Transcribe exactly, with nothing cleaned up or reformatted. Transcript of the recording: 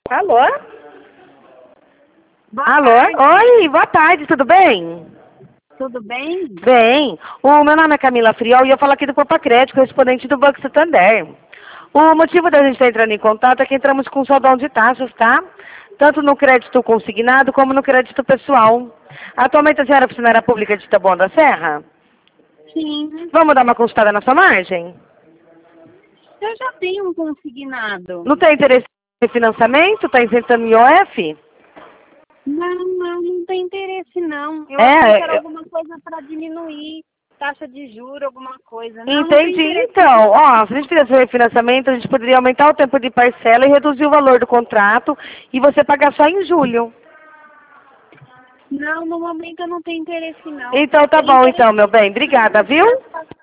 Alô? Boa Alô? tarde. Oi, boa tarde, tudo bem? Tudo bem? Bem. O meu nome é Camila Friol e eu falo aqui do Copa Crédito, correspondente do Banco Santander. O motivo da gente estar entrando em contato é que entramos com soldão de taxas, tá? Tanto no crédito consignado como no crédito pessoal. Atualmente a senhora é funcionária pública de Taboão da Serra? Sim. Vamos dar uma consultada na sua margem? Eu já tenho um consignado. Não tem interesse em financiamento? Está isentando em I O F? Não, não, não tem interesse não. Eu É, achei que era eu- alguma coisa para diminuir taxa de juros, alguma coisa. Não, não tem Entendi. interesse Então, não. ó, se a gente fizesse refinanciamento, a gente poderia aumentar o tempo de parcela e reduzir o valor do contrato e você pagar só em julho. Não, no momento eu não tenho interesse não. Então tá Tem bom, então, interesse meu bem. Obrigada, viu?